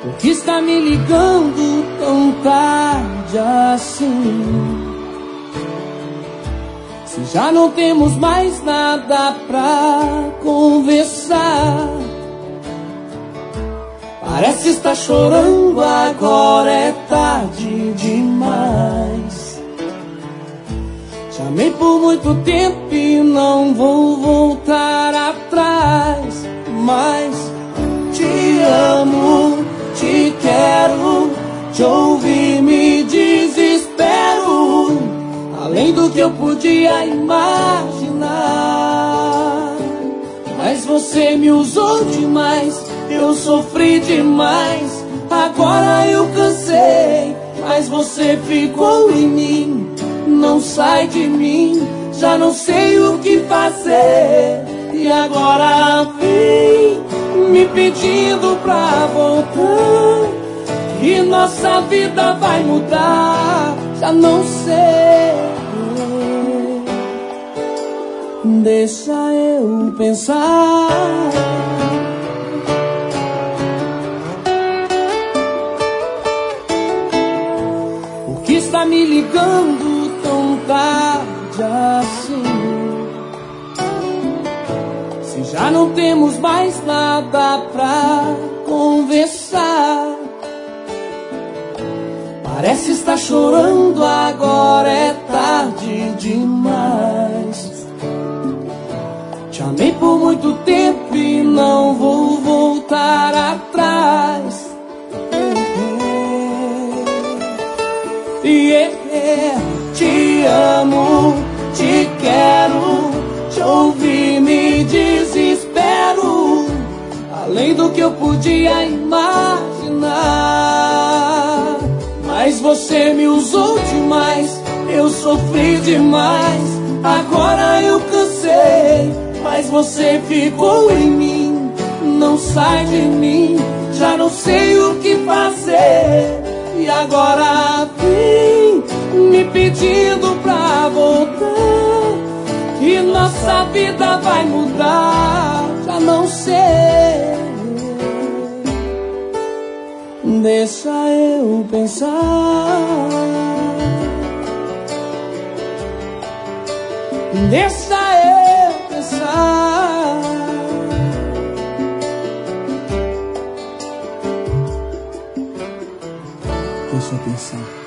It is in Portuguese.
que está me ligando tão tarde assim? Se já não temos mais nada pra conversar, parece estar chorando, agora é tarde demais. Te amei por muito tempo e não vou voltar atrás, mas te amo, te quero, te ouvir me desespero, além do que eu podia imaginar. Mas você me usou demais, eu sofri demais, agora eu cansei, mas você ficou em mim, não sai de mim, já não sei o que fazer. E agora vem me pedindo pra voltar, e nossa vida vai mudar, já não sei. Deixa eu pensar. Por que está me ligando tão tarde assim? Se já não temos mais nada pra conversar, parece estar chorando, agora é tarde demais. Te amei por muito tempo e não vou voltar atrás. Te amo, te quero, te ouvir me desespero, além do que eu podia imaginar. Mas você me usou demais, eu sofri demais, agora eu cansei, mas você ficou em mim, não sai de mim, já não sei o que fazer. E agora vem me pedindo pra voltar, que nossa vida vai mudar, já não sei. Deixa eu pensar. Deixa eu pensar. Deixa eu pensar.